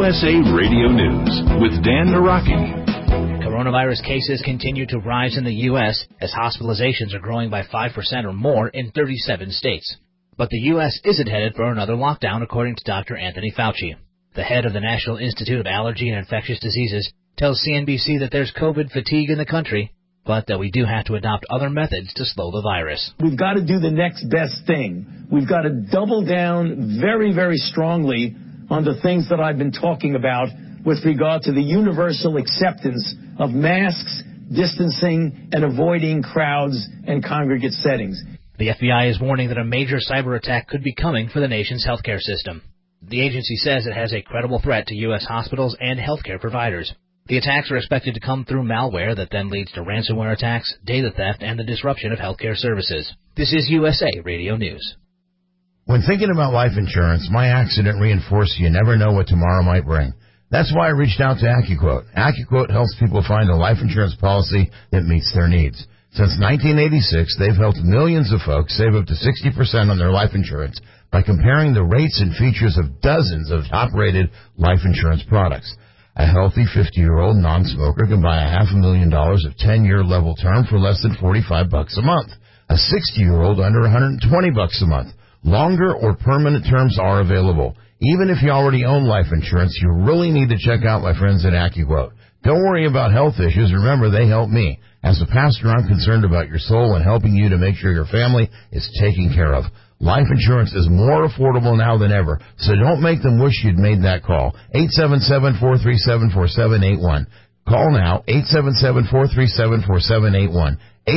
USA Radio News with Dan Naraki. Coronavirus cases continue to rise in the U.S. as hospitalizations are growing by 5% or more in 37 states. But the U.S. isn't headed for another lockdown, according to Dr. Anthony Fauci. The head of the National Institute of Allergy and Infectious Diseases tells CNBC that there's COVID fatigue in the country, but that we do have to adopt other methods to slow the virus. We've got to do the next best thing. We've got to double down very, very strongly on the things that I've been talking about with regard to the universal acceptance of masks, distancing, and avoiding crowds and congregate settings. The FBI is warning that a major cyber attack could be coming for the nation's healthcare system. The agency says it has a credible threat to U.S. hospitals and healthcare providers. The attacks are expected to come through malware that then leads to ransomware attacks, data theft, and the disruption of healthcare services. This is USA Radio News. When thinking about life insurance, my accident reinforced you never know what tomorrow might bring. That's why I reached out to AccuQuote. AccuQuote helps people find a life insurance policy that meets their needs. Since 1986, they've helped millions of folks save up to 60% on their life insurance by comparing the rates and features of dozens of top-rated life insurance products. A healthy 50-year-old non-smoker can buy $500,000 of 10-year level term for less than $45 a month. A 60-year-old under $120 a month. Longer or permanent terms are available. Even if you already own life insurance, you really need to check out my friends at AccuQuote. Don't worry about health issues. Remember, they help me. As a pastor, I'm concerned about your soul and helping you to make sure your family is taken care of. Life insurance is more affordable now than ever, so don't make them wish you'd made that call. 877-437-4781. Call now, 877-437-4781.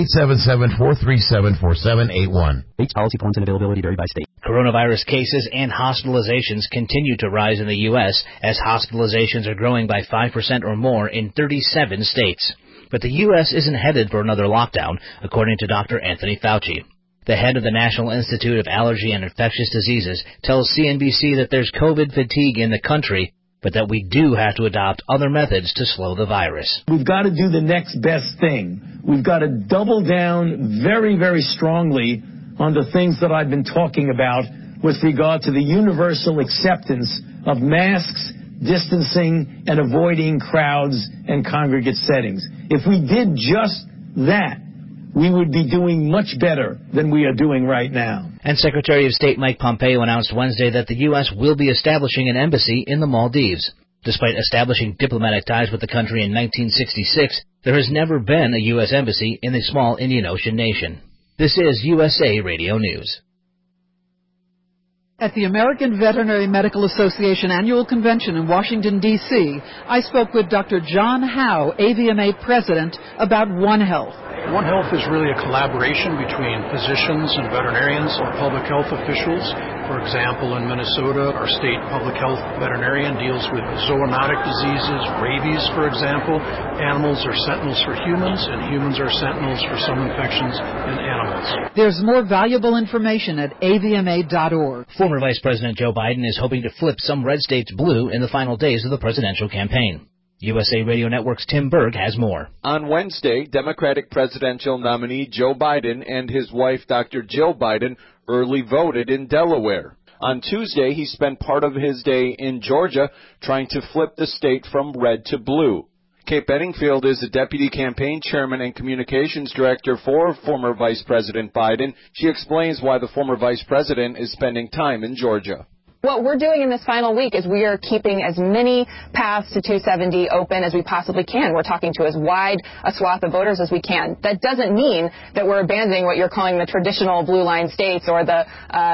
877-437-4781. Rates, policy forms, and availability vary by state. Coronavirus cases and hospitalizations continue to rise in the U.S. as hospitalizations are growing by 5% or more in 37 states. But the U.S. isn't headed for another lockdown, according to Dr. Anthony Fauci. The head of the National Institute of Allergy and Infectious Diseases tells CNBC that there's COVID fatigue in the country, but that we do have to adopt other methods to slow the virus. We've got to do the next best thing. We've got to double down very, very strongly on the things that I've been talking about with regard to the universal acceptance of masks, distancing, and avoiding crowds and congregate settings. If we did just that, we would be doing much better than we are doing right now. And Secretary of State Mike Pompeo announced Wednesday that the U.S. will be establishing an embassy in the Maldives. Despite establishing diplomatic ties with the country in 1966, there has never been a U.S. embassy in the small Indian Ocean nation. This is USA Radio News. At the American Veterinary Medical Association Annual Convention in Washington, D.C., I spoke with Dr. John Howe, AVMA President, about One Health. One Health is really a collaboration between physicians and veterinarians or public health officials. For example, in Minnesota, our state public health veterinarian deals with zoonotic diseases, rabies, for example. Animals are sentinels for humans, and humans are sentinels for some infections in animals. There's more valuable information at avma.org. Former Vice President Joe Biden is hoping to flip some red states blue in the final days of the presidential campaign. USA Radio Network's Tim Berg has more. On Wednesday, Democratic presidential nominee Joe Biden and his wife, Dr. Jill Biden, early voted in Delaware. On Tuesday, he spent part of his day in Georgia trying to flip the state from red to blue. Kate Bedingfield is the deputy campaign chairman and communications director for former Vice President Biden. She explains why the former vice president is spending time in Georgia. What we're doing in this final week is we are keeping as many paths to 270 open as we possibly can. We're talking to as wide a swath of voters as we can. That doesn't mean that we're abandoning what you're calling the traditional blue line states or the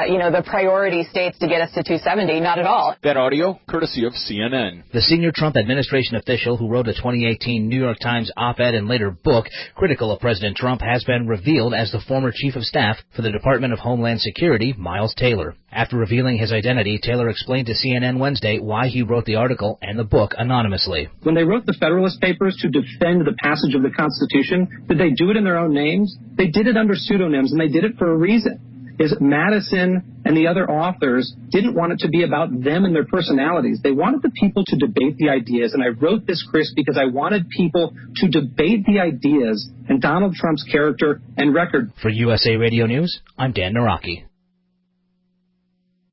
priority states to get us to 270. Not at all. That audio, courtesy of CNN. The senior Trump administration official who wrote a 2018 New York Times op-ed and later book critical of President Trump has been revealed as the former chief of staff for the Department of Homeland Security, Miles Taylor. After revealing his identity, Taylor explained to CNN Wednesday why he wrote the article and the book anonymously. When they wrote the Federalist Papers to defend the passage of the Constitution, did they do it in their own names? They did it under pseudonyms, and they did it for a reason. Is Madison and the other authors didn't want it to be about them and their personalities. They wanted the people to debate the ideas, and I wrote this, Chris, because I wanted people to debate the ideas and Donald Trump's character and record. For USA Radio News, I'm Dan Naraki.